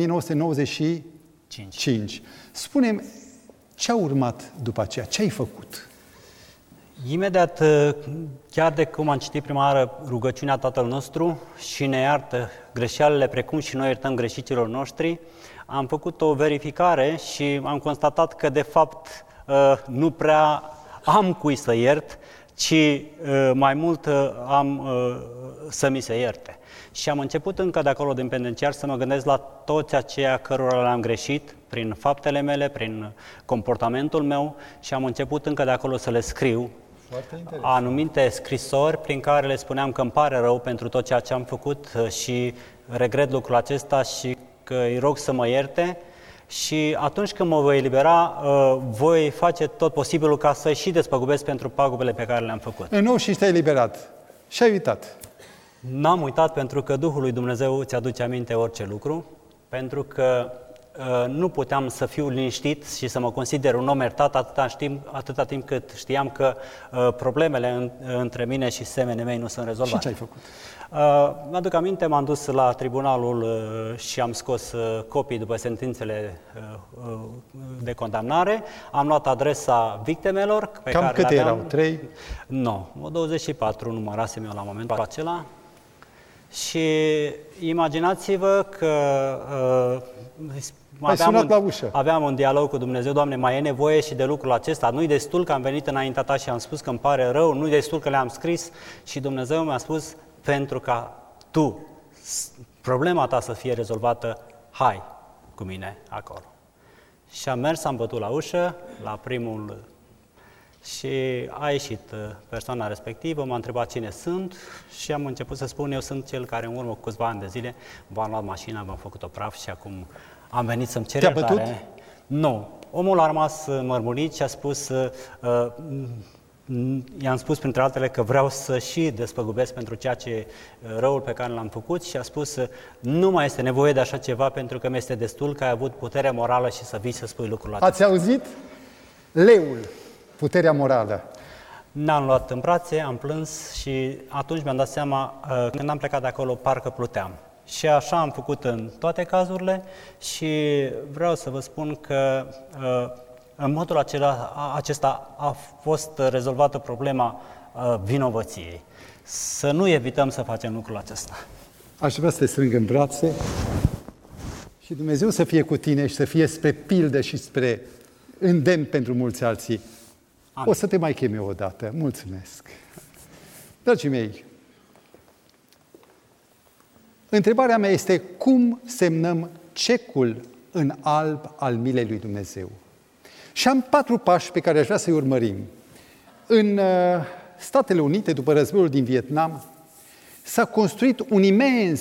1995. Spune-mi, ce a urmat după aceea? Ce ai făcut? Imediat, chiar de cum am citit prima oară rugăciunea Tatăl nostru și ne iartă greșelile precum și noi iertăm greșiților noștri, am făcut o verificare și am constatat că de fapt nu prea am cui să iert, ci mai mult am să mi se ierte. Și am început încă de acolo din penitenciar să mă gândesc la toți aceia cărora le-am greșit prin faptele mele, prin comportamentul meu și am început încă de acolo să le scriu anumite scrisori prin care le spuneam că îmi pare rău pentru tot ceea ce am făcut și regret lucrul acesta și că îi rog să mă ierte. Și atunci când mă voi elibera, voi face tot posibilul ca să și despăgubesc pentru pagubele pe care le-am făcut. În nou și te-ai eliberat. Și ai uitat. N-am uitat pentru că Duhul lui Dumnezeu îți aduce aminte orice lucru, pentru că nu puteam să fiu liniștit și să mă consider un om iertat atâta timp cât știam că problemele între mine și semenii mei nu sunt rezolvate. Și ce ai făcut? Mi-aduc aminte, m-am dus la tribunalul și am scos copii după sentințele de condamnare, am luat adresa victimelor. Cam câte erau? 3? Nu, 24 numărasem eu la momentul acela. Și imaginați-vă că aveam un dialog cu Dumnezeu: Doamne, mai e nevoie și de lucrul acesta? Nu-i destul că am venit înaintea Ta și am spus că îmi pare rău? Nu-i destul că le-am scris? Și Dumnezeu mi-a spus: pentru ca tu, problema ta să fie rezolvată, hai cu mine acolo. Și am mers, am bătut la ușă, la primul, și a ieșit persoana respectivă, m-a întrebat cine sunt și am început să spun: eu sunt cel care în urmă cu câțiva ani de zile v-am luat mașina, v-am făcut-o praf și acum am venit să-mi cer iertare. Te-a bătut? Nu. Omul a rămas mărmurit și a spus, i-am spus printre altele că vreau să și despăgubesc pentru ceea ce răul pe care l-am făcut și a spus: nu mai este nevoie de așa ceva pentru că mi-este destul că ai avut putere morală și să vii să spui lucrul acesta. Ați auzit? Leul, puterea morală. Ne-am luat în brațe, am plâns și atunci mi-am dat seama, când am plecat de acolo, parcă pluteam. Și așa am făcut în toate cazurile și vreau să vă spun că în modul acesta a fost rezolvată problema vinovăției. Să nu evităm să facem lucrul acesta. Aș vrea să te strâng în brațe și Dumnezeu să fie cu tine și să fie spre pildă și spre îndemn pentru mulți alții. Amin. O să te mai chem eu odată. Mulțumesc. Dragii mei, întrebarea mea este: cum semnăm cecul în alb al milei lui Dumnezeu? Și am 4 pași pe care aș vrea să-i urmărim. În Statele Unite, după războiul din Vietnam, s-a construit un imens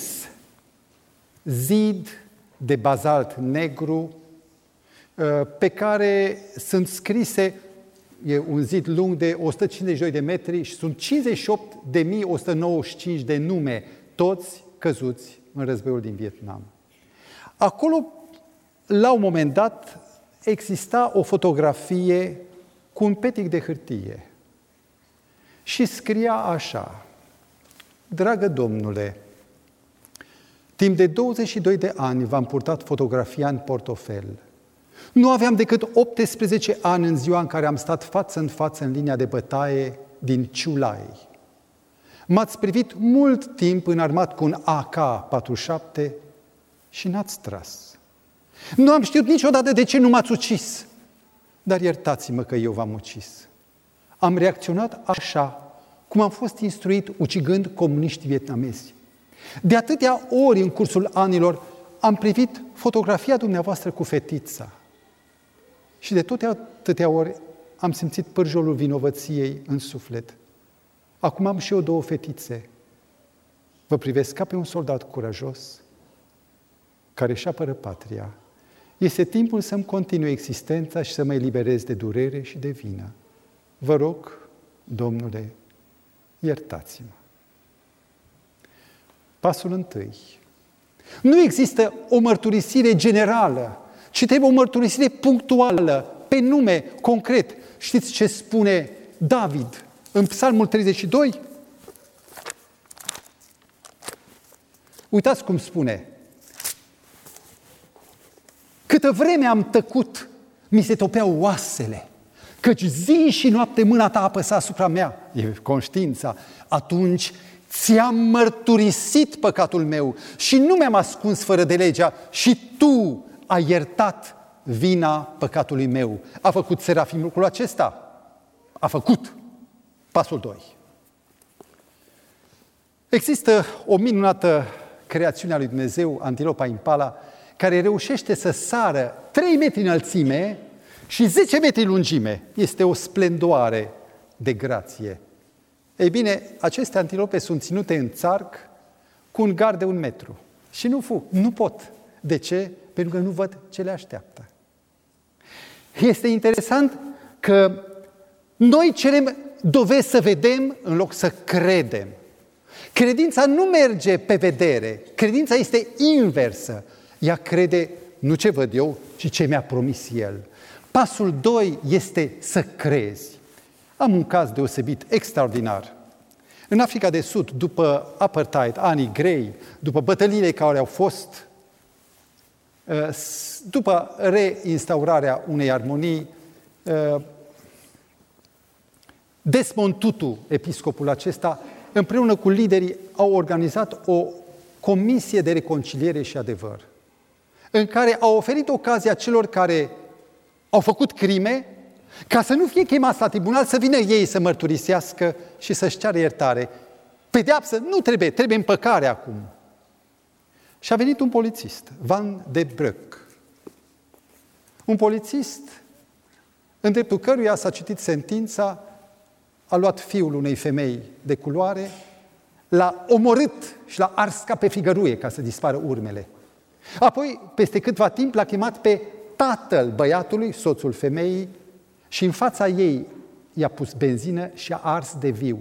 zid de bazalt negru pe care sunt scrise, e un zid lung de 152 de metri și sunt 58.195 de nume, toți căzuți în războiul din Vietnam. Acolo, la un moment dat, exista o fotografie cu un petic de hârtie și scria așa: dragă Domnule, timp de 22 de ani v-am purtat fotografia în portofel. Nu aveam decât 18 ani în ziua în care am stat față în față în linia de bătaie din Ciulai. M-ați privit mult timp înarmat cu un AK-47 și n-ați tras. Nu am știut niciodată de ce nu m-ați ucis, dar iertați-mă că eu v-am ucis. Am reacționat așa cum am fost instruit ucigând comuniști vietnamezi. De atâtea ori în cursul anilor am privit fotografia dumneavoastră cu fetița și de atâtea ori am simțit pârjolul vinovăției în suflet. Acum am și eu 2 fetițe. Vă privesc ca pe un soldat curajos care își apără patria. Este timpul să-mi continui existența și să mă eliberez de durere și de vină. Vă rog, Domnule, iertați-mă. Pasul 1. Nu există o mărturisire generală, ci trebuie o mărturisire punctuală, pe nume, concret. Știți ce spune David în Psalmul 32? Uitați cum spune: câtă vreme am tăcut, mi se topeau oasele, căci zi și noapte mâna ta apăsa asupra mea, e conștiința. Atunci ți-am mărturisit păcatul meu și nu mi-am ascuns fără de legea și tu ai iertat vina păcatului meu. A făcut Serafim lucrul acesta? A făcut. Pasul 2. Există o minunată creațiune a lui Dumnezeu, antilopa impala, care reușește să sară 3 metri înălțime și 10 metri lungime. Este o splendoare de grație. Ei bine, aceste antilope sunt ținute în țarc cu un gard de 1 metru. Și nu pot. De ce? Pentru că nu văd ce le așteaptă. Este interesant că noi cerem dovezi să vedem în loc să credem. Credința nu merge pe vedere. Credința este inversă. Ea crede nu ce văd eu, ci ce mi-a promis El. Pasul 2 este să crezi. Am un caz deosebit, extraordinar. În Africa de Sud, după apartheid, anii grei, după bătăliile care au fost, după reinstaurarea unei armonii, Desmond Tutu, episcopul acesta, împreună cu liderii, au organizat o comisie de reconciliere și adevăr, în care au oferit ocazia celor care au făcut crime, ca să nu fie chemați la tribunal, să vină ei să mărturisească și să-și ceară iertare. Pedeapsă nu trebuie împăcare acum. Și a venit un polițist, Van de Broek. Un polițist în dreptul căruia s-a citit sentința, a luat fiul unei femei de culoare, l-a omorât și l-a ars ca pe figăruie ca să dispară urmele. Apoi, peste câtva timp, l-a chemat pe tatăl băiatului, soțul femeii, și în fața ei i-a pus benzină și a ars de viu.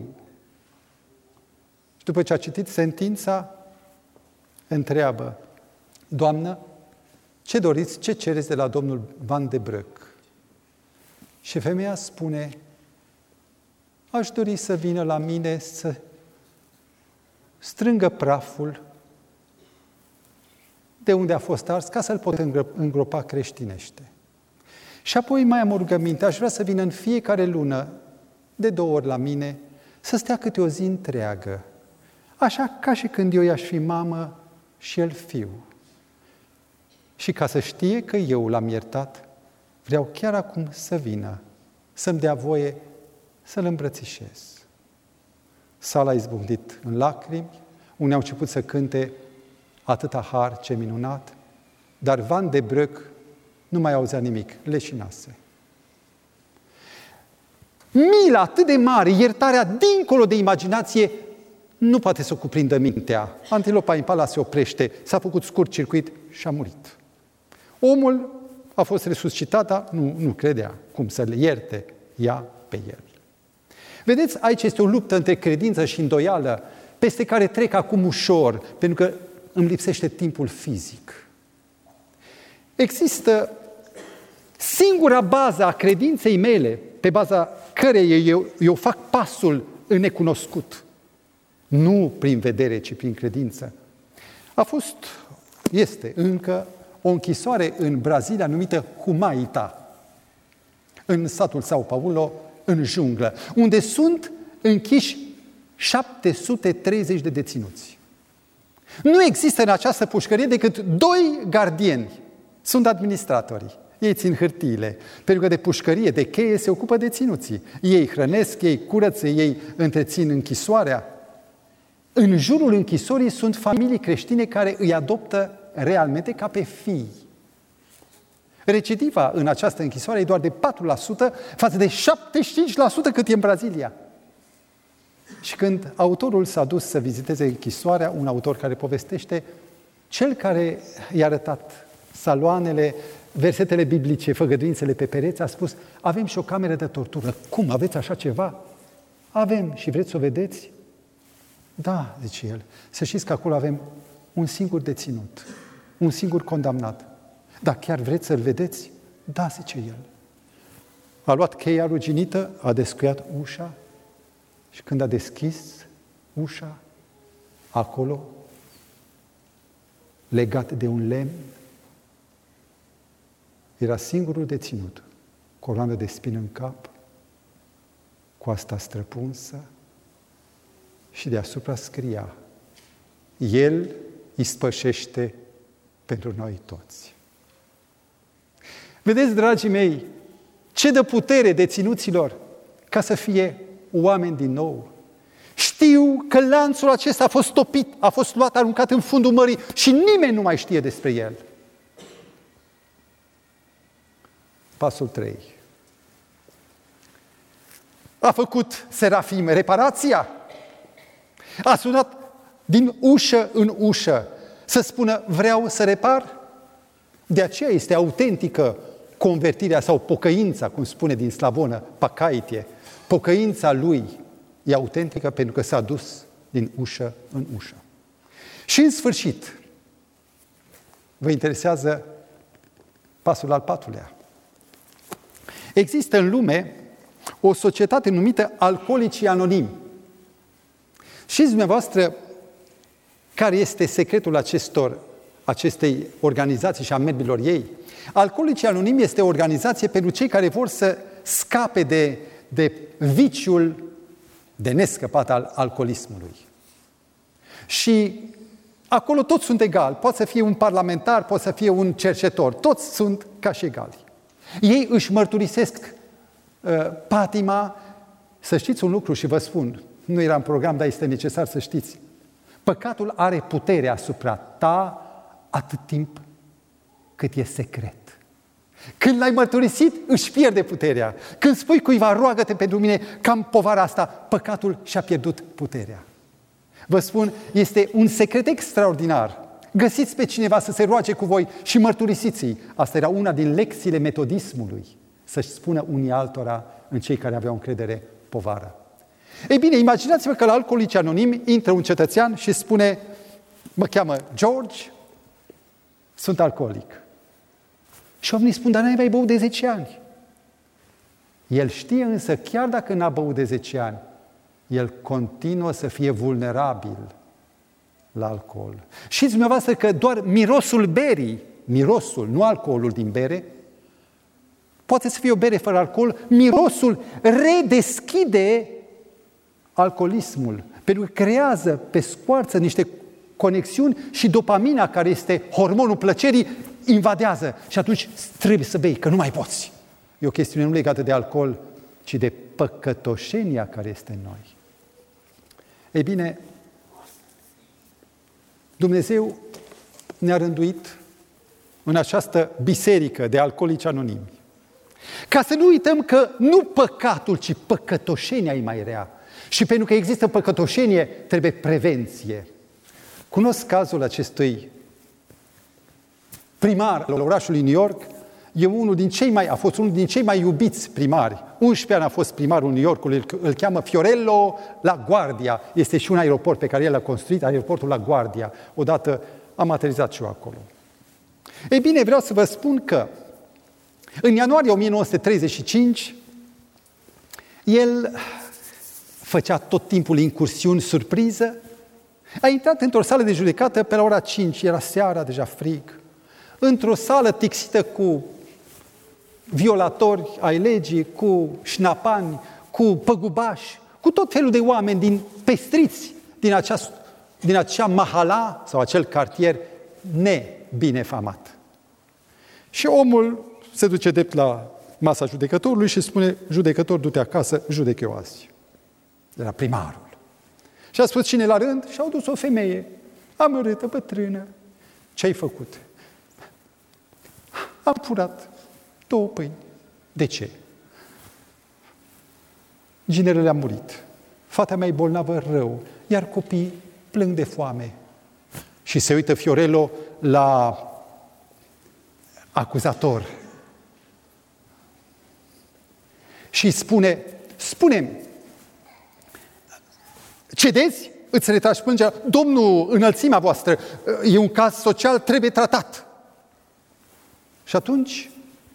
Și după ce a citit sentința, întreabă: Doamnă, ce doriți, ce cereți de la domnul Van de Broek? Și femeia spune: aș dori să vină la mine să strângă praful de unde a fost ars, ca să-l pot îngropa creștinește. Și apoi mai am o rugăminte, aș vrea să vină în fiecare lună, de 2 ori la mine, să stea câte o zi întreagă, așa ca și când eu i-aș fi mamă și el fiu. Și ca să știe că eu l-am iertat, vreau chiar acum să vină, să-mi dea voie să-l îmbrățișez. Sala a izbucnit în lacrimi, unii au început să cânte atâta har, ce minunat, dar Van de Broek nu mai auzea nimic, leșinase. Mila atât de mare, iertarea dincolo de imaginație, nu poate să o cuprindă mintea. Antilopa impala se oprește, s-a făcut scurt circuit și a murit. Omul a fost resuscitat, dar nu credea cum să le ierte ea pe el. Vedeți, aici este o luptă între credință și îndoială, peste care trec acum ușor, pentru că îmi lipsește timpul fizic. Există singura bază a credinței mele, pe baza căreia eu fac pasul în necunoscut. Nu prin vedere, ci prin credință. Este încă o închisoare în Brazilia numită Humaita, în satul São Paulo, în junglă, unde sunt închiși 730 de deținuți. Nu există în această pușcărie decât 2 gardieni. Sunt administratorii. Ei țin hârtiile, pentru că de pușcărie, de cheie se ocupă deținuții. Ei hrănesc, ei curăță, ei întrețin închisoarea. În jurul închisorii sunt familii creștine care îi adoptă realmente ca pe fii. Recidiva în această închisoare e doar de 4% față de 75% cât e în Brazilia. Și când autorul s-a dus să viziteze închisoarea, un autor care povestește, cel care i-a arătat saloanele, versetele biblice, făgăduințele pe pereți, a spus: avem și o cameră de tortură. Cum, aveți așa ceva? Avem. Și vreți să o vedeți? Da, zice el. Să știți că acolo avem un singur deținut, un singur condamnat. Dar chiar vreți să-l vedeți? Da, zice el. A luat cheia ruginită, a descuiat ușa și când a deschis ușa, acolo, legat de un lemn, era singurul deținut, coloană de spină în cap, coasta străpunsă și deasupra scria: El ispășește pentru noi toți. Vedeți, dragii mei, ce dă putere deținuților ca să fie oameni din nou. Știu că lanțul acesta a fost topit, a fost luat, aruncat în fundul mării și nimeni nu mai știe despre el. Pasul 3. A făcut Serafim reparația? A sunat din ușă în ușă să spună: vreau să repar? De aceea este autentică convertirea sau pocăința, cum spune din slavonă, pakaitie. Pocăința lui e autentică pentru că s-a dus din ușă în ușă. Și în sfârșit, vă interesează Pasul al patrulea. Există în lume o societate numită Alcoolicii Anonimi. Știți dumneavoastră care este secretul acestei organizații și a membrilor ei? Alcoolicii Anonimi este o organizație pentru cei care vor să scape de viciul de nescăpat al alcoolismului. Și acolo toți sunt egali. Poate să fie un parlamentar, poate să fie un cercetor. Toți sunt ca și egali. Ei își mărturisesc patima. Să știți un lucru și vă spun, nu era în program, dar este necesar să știți. Păcatul are putere asupra ta atât timp cât e secret. Când l-ai mărturisit, își pierde puterea. Când spui cuiva, roagă-te pentru mine, că am povara asta, păcatul și-a pierdut puterea. Vă spun, este un secret extraordinar. Găsiți pe cineva să se roage cu voi și mărturisiți-i. Asta era una din lecțiile metodismului, să-și spună unii altora, în cei care aveau încredere, povara. Ei bine, imaginați-vă că la Alcoolici Anonimi intră un cetățean și spune: mă cheamă George, sunt alcoolic. Și oamenii spun: dar n-ai băut de 10 ani. El știe însă, chiar dacă n-a băut de 10 ani, el continuă să fie vulnerabil la alcool. Știți dumneavoastră că doar mirosul berii, mirosul, nu alcoolul din bere, poate să fie o bere fără alcool, mirosul redeschide alcoolismul, pentru că creează pe scoarță niște conexiuni și dopamina, care este hormonul plăcerii, invadează și atunci trebuie să bei, că nu mai poți. E o chestiune nu legată de alcool, ci de păcătoșenia care este în noi. Ei bine, Dumnezeu ne-a rânduit în această biserică de alcoolici anonimi, ca să nu uităm că nu păcatul, ci păcătoșenia e mai rea. Și pentru că există păcătoșenie, trebuie prevenție. Cunosc cazul acestui primar al orașului New York. A fost unul din cei mai iubiți primari. 11 ani a fost primarul New Yorkului, îl cheamă Fiorello LaGuardia. Este și un aeroport pe care el l-a construit, aeroportul LaGuardia. Odată am aterizat și eu acolo. Ei bine, vreau să vă spun că în ianuarie 1935, el făcea tot timpul incursiuni surpriză. A intrat într-o sală de judecată pe la ora 5, era seara, deja frig, într-o sală tixită cu violatori ai legii, cu șnapani, cu păgubași, cu tot felul de oameni pestriți din acea mahala sau acel cartier nebinefamat. Și omul se duce drept la masa judecătorului și spune: judecător, du-te acasă, judec eu azi. Era primarul. Și a spus cine la rând? Și au dus o femeie amărâtă, bătrână. Ce ai făcut? Am furat 2 pâini. De ce? Ginerele a murit. Fata mea e bolnavă rău, iar copiii plâng de foame. Și se uită Fiorello la acuzator și spune-mi, cedeți? Îți retragi plângerea? Domnul, înălțimea voastră, e un caz social, trebuie tratat. Și atunci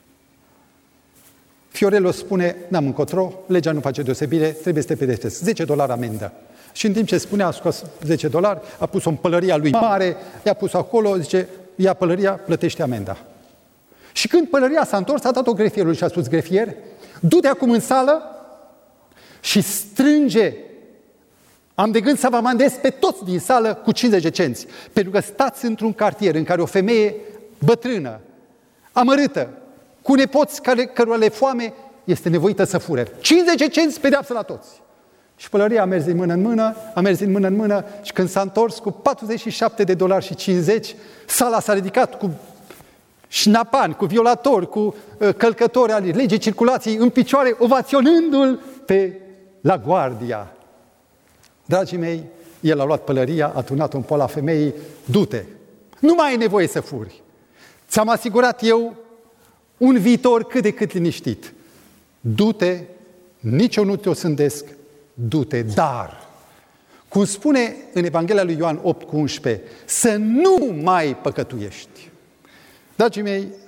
Fiorello spune: n-am încotro, legea nu face deosebire, trebuie să te pedepsesc. $10 amendă. Și în timp ce spunea, a scos $10, a pus-o în pălăria lui mare, i-a pus acolo, zice: ia pălăria, plătește amenda. Și când pălăria s-a întors, a dat-o grefierului și a spus: grefier, du-te acum în sală și strânge. Am de gând să vă amandez pe toți din sală cu 50 de cenți, pentru că stați într-un cartier în care o femeie bătrână, amărâtă, cu nepoți cărora le foame, este nevoită să fure. 50 de cenți, pedeapsă la toți. Și pălăria a mers din mână în mână, și când s-a întors cu $47,50, sala s-a ridicat cu șnapani, cu violatori, cu călcători ali legii circulației în picioare, ovaționându-l pe LaGuardia. Dragii mei, el a luat pălăria, a turnat-o în pola femeii: du-te, nu mai ai nevoie să furi. Ți-am asigurat eu un viitor cât de cât liniștit. Du-te, nici eu nu te osândesc, du-te, dar, cum spune în Evanghelia lui Ioan 8,11, să nu mai păcătuiești. Dragii mei,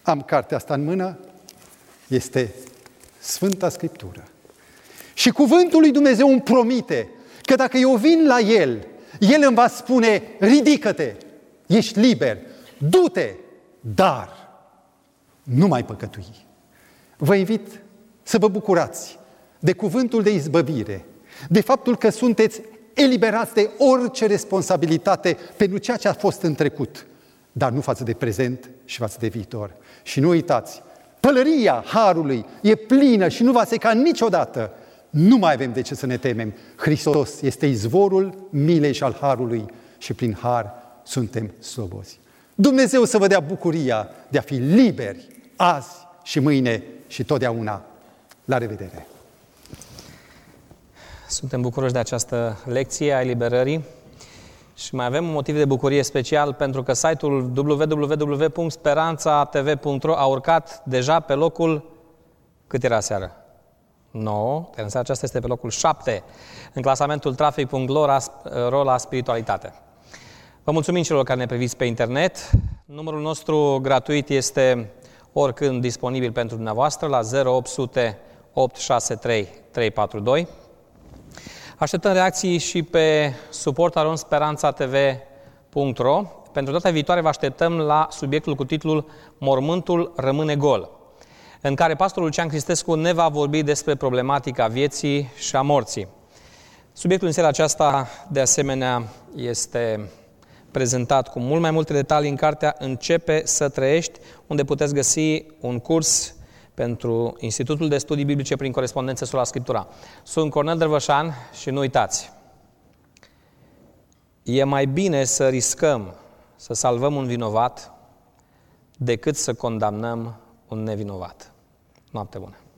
am cartea asta în mână, este Sfânta Scriptură. Și cuvântul lui Dumnezeu îmi promite că dacă eu vin la El, El îmi va spune, ridică-te, ești liber, du-te, dar nu mai păcătui. Vă invit să vă bucurați de cuvântul de izbăvire, de faptul că sunteți eliberați de orice responsabilitate pentru ceea ce a fost în trecut, dar nu față de prezent și față de viitor. Și nu uitați, pălăria Harului e plină și nu va seca niciodată. Nu mai avem de ce să ne temem. Hristos este izvorul milei și al Harului și prin Har suntem slobozi. Dumnezeu să vă dea bucuria de a fi liberi azi și mâine și totdeauna. La revedere! Suntem bucuroși de această lecție a eliberării și mai avem un motiv de bucurie special pentru că site-ul www.speranțatv.ro a urcat deja pe locul, cât era seară? 9, în seara aceasta este pe locul 7 în clasamentul Traffic.ro la spiritualitate. Vă mulțumim celor care ne priviți pe internet. Numărul nostru gratuit este oricând disponibil pentru dumneavoastră la 0800 863 342. Așteptăm reacții și pe suport@speranțatv.ro. Pentru data viitoare vă așteptăm la subiectul cu titlul Mormântul rămâne gol, în care pastorul Lucian Cristescu ne va vorbi despre problematica vieții și a morții. Subiectul în seara aceasta, de asemenea, este prezentat cu mult mai multe detalii în cartea Începe să trăiești, unde puteți găsi un curs pentru Institutul de Studii Biblice prin corespondență Sola Scriptura. Sunt Cornel Drăvășan și nu uitați, e mai bine să riscăm să salvăm un vinovat decât să condamnăm un nevinovat. Noapte bună!